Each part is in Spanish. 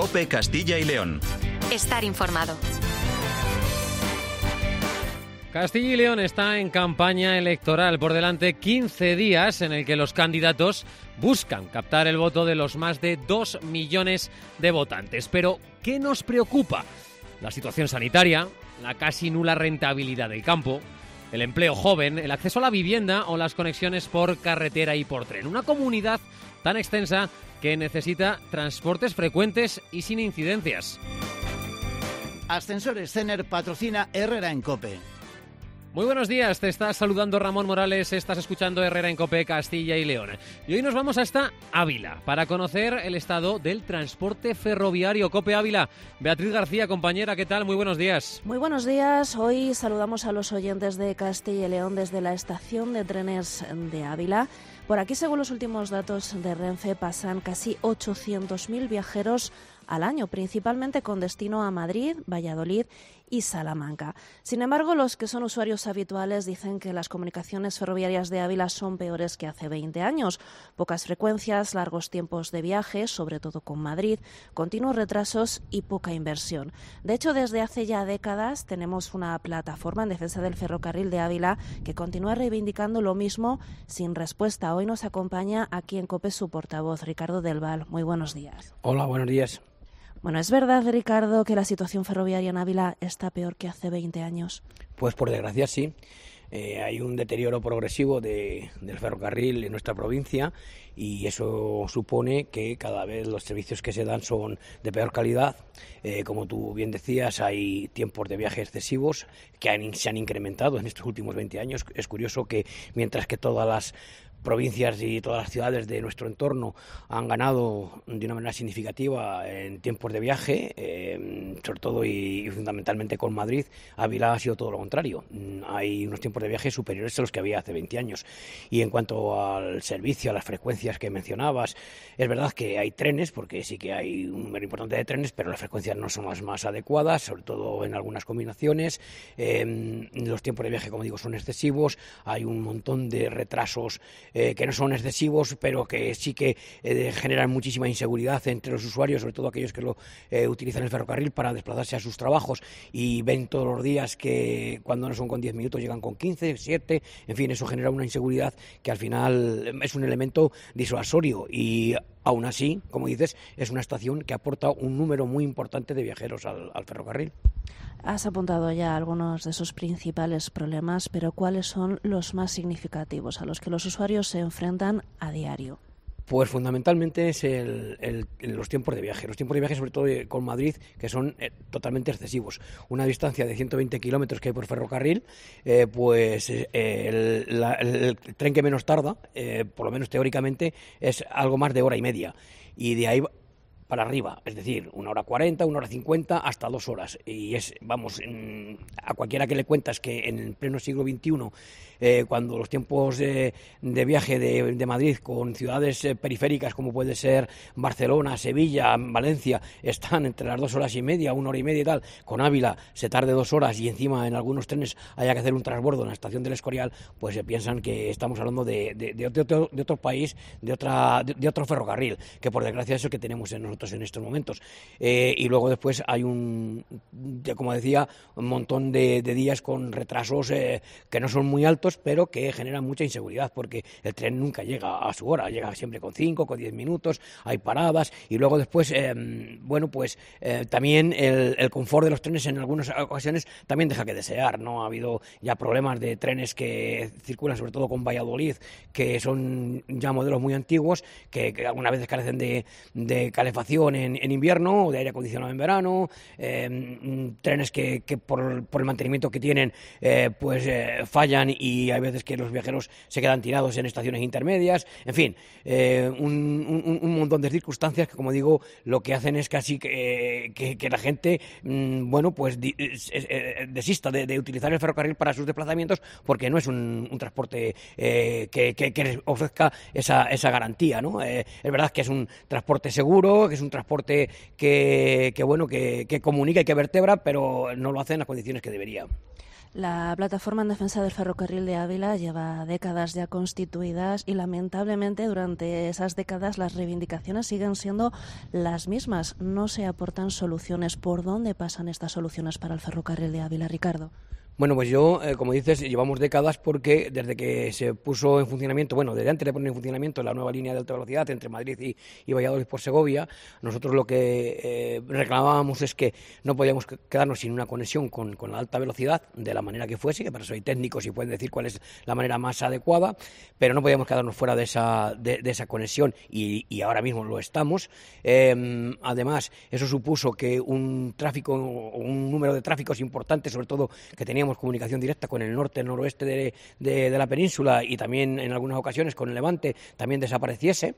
COPE Castilla y León. Estar informado. Castilla y León está en campaña electoral. Por delante 15 días en el que los candidatos buscan captar el voto de los más de 2 millones de votantes. Pero, ¿qué nos preocupa? La situación sanitaria, la casi nula rentabilidad del campo, el empleo joven, el acceso a la vivienda o las conexiones por carretera y por tren. Una comunidad tan extensa que necesita transportes frecuentes y sin incidencias. Ascensores Cener patrocina Herrera en COPE. Muy buenos días, te está saludando Ramón Morales, estás escuchando Herrera en COPE Castilla y León. Y hoy nos vamos hasta Ávila para conocer el estado del transporte ferroviario. COPE Ávila, Beatriz García, compañera, ¿qué tal? Muy buenos días. Muy buenos días, hoy saludamos a los oyentes de Castilla y León desde la estación de trenes de Ávila. Por aquí, según los últimos datos de Renfe, pasan casi 800.000 viajeros al año, principalmente con destino a Madrid, Valladolid y Salamanca. Sin embargo, los que son usuarios habituales dicen que las comunicaciones ferroviarias de Ávila son peores que hace 20 años. Pocas frecuencias, largos tiempos de viaje, sobre todo con Madrid, continuos retrasos y poca inversión. De hecho, desde hace ya décadas tenemos una plataforma en defensa del ferrocarril de Ávila que continúa reivindicando lo mismo sin respuesta. Hoy nos acompaña aquí en COPE su portavoz, Ricardo del Val. Muy buenos días. Hola, buenos días. Bueno, ¿es verdad, Ricardo, que la situación ferroviaria en Ávila está peor que hace 20 años? Pues por desgracia sí. Hay un deterioro progresivo del ferrocarril en nuestra provincia y eso supone que cada vez los servicios que se dan son de peor calidad. Como tú bien decías, hay tiempos de viaje excesivos que se han incrementado en estos últimos 20 años. Es curioso que mientras que todas las provincias y todas las ciudades de nuestro entorno han ganado de una manera significativa en tiempos de viaje, sobre todo y fundamentalmente con Madrid, Ávila ha sido todo lo contrario. Hay unos tiempos de viaje superiores a los que había hace 20 años. Y en cuanto al servicio, a las frecuencias que mencionabas, es verdad que hay trenes, porque sí que hay un número importante de trenes, pero las frecuencias no son las más adecuadas, sobre todo en algunas combinaciones. Los tiempos de viaje, como digo, son excesivos, hay un montón de retrasos que no son excesivos, pero que sí que generan muchísima inseguridad entre los usuarios, sobre todo aquellos que utilizan el ferrocarril para desplazarse a sus trabajos y ven todos los días que cuando no son con 10 minutos llegan con 15, 7, en fin, eso genera una inseguridad que al final es un elemento disuasorio y aún así, como dices, es una estación que aporta un número muy importante de viajeros al ferrocarril. Has apuntado ya algunos de esos principales problemas, pero ¿cuáles son los más significativos a los que los usuarios se enfrentan a diario? Pues fundamentalmente es los tiempos de viaje. Los tiempos de viaje, sobre todo con Madrid, que son totalmente excesivos. Una distancia de 120 kilómetros que hay por ferrocarril, el tren que menos tarda, por lo menos teóricamente, es algo más de hora y media. Y de ahí para arriba, es decir, 1 hora 40, 1 hora 50, hasta 2 horas. Y a cualquiera que le cuentas que en el pleno siglo XXI, cuando los tiempos de viaje de Madrid con ciudades periféricas como puede ser Barcelona, Sevilla, Valencia, están entre las 2 horas y media, 1 hora y media y tal, con Ávila se tarde 2 horas y encima en algunos trenes haya que hacer un transbordo en la estación del Escorial, pues se piensan que estamos hablando de otro país, de otro ferrocarril, que por desgracia es el que tenemos en nosotros en estos momentos. Y luego después hay como decía, un montón de días con retrasos que no son muy altos, pero que generan mucha inseguridad, porque el tren nunca llega a su hora, llega siempre con 5, con 10 minutos, hay paradas, y luego después, también el confort de los trenes en algunas ocasiones también deja que desear, ¿no? Ha habido ya problemas de trenes que circulan sobre todo con Valladolid, que son ya modelos muy antiguos, que algunas veces carecen de calefacción en invierno o de aire acondicionado en verano, trenes que por el mantenimiento que tienen fallan y hay veces que los viajeros se quedan tirados en estaciones intermedias, en fin, un montón de circunstancias que, como digo, lo que hacen es casi que la gente desista de utilizar el ferrocarril para sus desplazamientos, porque no es un transporte que les ofrezca esa garantía, ¿no? Es verdad que es un transporte seguro, que es un transporte que comunica y que vertebra, pero no lo hace en las condiciones que debería. La plataforma en defensa del ferrocarril de Ávila lleva décadas ya constituidas y lamentablemente durante esas décadas las reivindicaciones siguen siendo las mismas. No se aportan soluciones. ¿Por dónde pasan estas soluciones para el ferrocarril de Ávila, Ricardo? Bueno, pues yo, como dices, llevamos décadas porque desde que se puso en funcionamiento, desde antes de poner en funcionamiento la nueva línea de alta velocidad entre Madrid y Valladolid por Segovia, nosotros lo que reclamábamos es que no podíamos quedarnos sin una conexión con la alta velocidad de la manera que fuese, que para eso hay técnicos y pueden decir cuál es la manera más adecuada, pero no podíamos quedarnos fuera de esa conexión y ahora mismo lo estamos. Además, eso supuso que un número de tráficos importantes, sobre todo que teníamos comunicación directa con el norte, el noroeste de la península y también en algunas ocasiones con el Levante, también desapareciese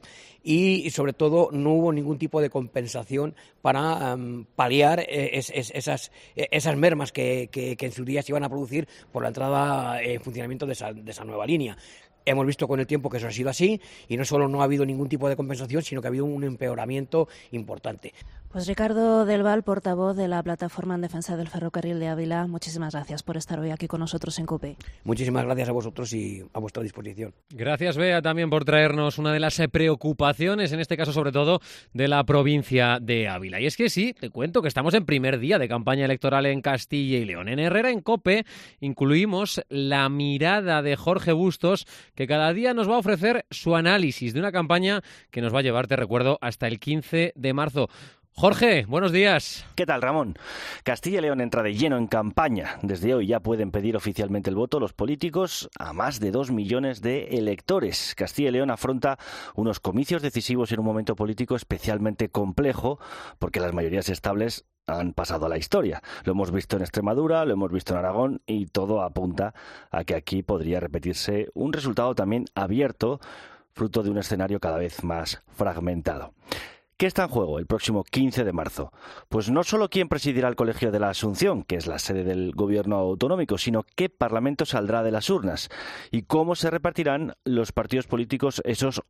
y sobre todo no hubo ningún tipo de compensación para paliar esas mermas que en su día se iban a producir por la entrada en funcionamiento de esa nueva línea. Hemos visto con el tiempo que eso ha sido así y no solo no ha habido ningún tipo de compensación, sino que ha habido un empeoramiento importante. Pues Ricardo del Val, portavoz de la Plataforma en Defensa del Ferrocarril de Ávila, muchísimas gracias por estar hoy aquí con nosotros en COPE. Muchísimas gracias a vosotros y a vuestra disposición. Gracias, Bea, también por traernos una de las preocupaciones, en este caso sobre todo de la provincia de Ávila. Y es que sí, te cuento que estamos en primer día de campaña electoral en Castilla y León. En Herrera en COPE incluimos la mirada de Jorge Bustos, que cada día nos va a ofrecer su análisis de una campaña que nos va a llevar, te recuerdo, hasta el 15 de marzo. Jorge, buenos días. ¿Qué tal, Ramón? Castilla y León entra de lleno en campaña. Desde hoy ya pueden pedir oficialmente el voto los políticos a más de 2 millones de electores. Castilla y León afronta unos comicios decisivos en un momento político especialmente complejo, porque las mayorías estables han pasado a la historia. Lo hemos visto en Extremadura, lo hemos visto en Aragón y todo apunta a que aquí podría repetirse un resultado también abierto, fruto de un escenario cada vez más fragmentado. ¿Qué está en juego el próximo 15 de marzo? Pues no solo quién presidirá el Colegio de la Asunción, que es la sede del gobierno autonómico, sino qué parlamento saldrá de las urnas y cómo se repartirán los partidos políticos esos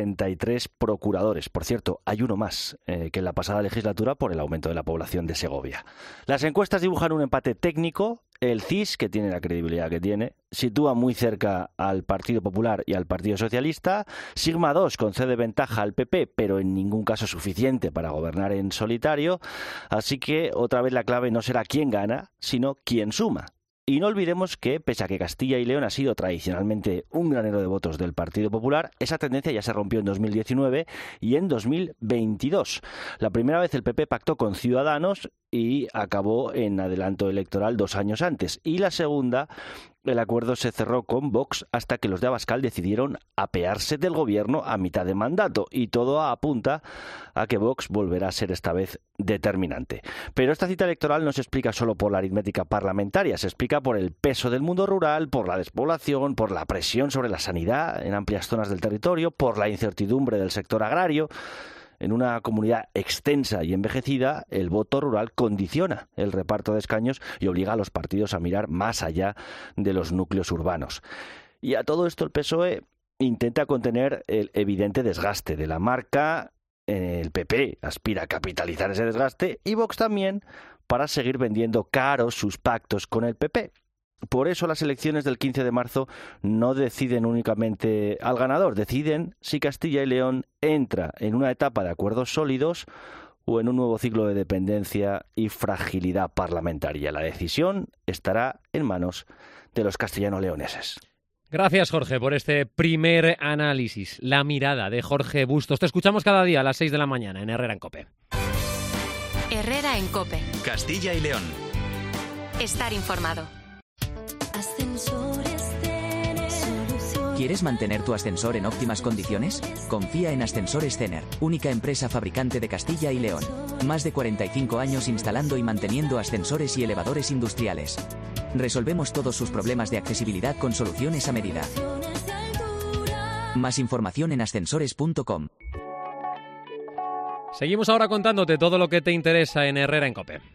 83 procuradores. Por cierto, hay uno más que en la pasada legislatura por el aumento de la población de Segovia. Las encuestas dibujan un empate técnico. El CIS, que tiene la credibilidad que tiene, sitúa muy cerca al Partido Popular y al Partido Socialista. Sigma 2 concede ventaja al PP, pero en ningún caso suficiente para gobernar en solitario. Así que otra vez la clave no será quién gana, sino quién suma. Y no olvidemos que, pese a que Castilla y León ha sido tradicionalmente un granero de votos del Partido Popular, esa tendencia ya se rompió en 2019 y en 2022. La primera vez el PP pactó con Ciudadanos y acabó en adelanto electoral 2 años antes. Y la segunda, el acuerdo se cerró con Vox hasta que los de Abascal decidieron apearse del gobierno a mitad de mandato. Y todo apunta a que Vox volverá a ser esta vez determinante. Pero esta cita electoral no se explica solo por la aritmética parlamentaria, se explica por el peso del mundo rural, por la despoblación, por la presión sobre la sanidad en amplias zonas del territorio, por la incertidumbre del sector agrario. En una comunidad extensa y envejecida, el voto rural condiciona el reparto de escaños y obliga a los partidos a mirar más allá de los núcleos urbanos. Y a todo esto el PSOE intenta contener el evidente desgaste de la marca. El PP aspira a capitalizar ese desgaste y Vox también, para seguir vendiendo caros sus pactos con el PP. Por eso las elecciones del 15 de marzo no deciden únicamente al ganador, deciden si Castilla y León entra en una etapa de acuerdos sólidos o en un nuevo ciclo de dependencia y fragilidad parlamentaria. La decisión estará en manos de los castellano-leoneses. Gracias, Jorge, por este primer análisis. La mirada de Jorge Bustos. Te escuchamos cada día a las 6 de la mañana en Herrera en COPE. Herrera en COPE. Castilla y León. Estar informado. ¿Quieres mantener tu ascensor en óptimas condiciones? Confía en Ascensores Cener, única empresa fabricante de Castilla y León. Más de 45 años instalando y manteniendo ascensores y elevadores industriales. Resolvemos todos sus problemas de accesibilidad con soluciones a medida. Más información en ascensores.com. Seguimos ahora contándote todo lo que te interesa en Herrera en COPE.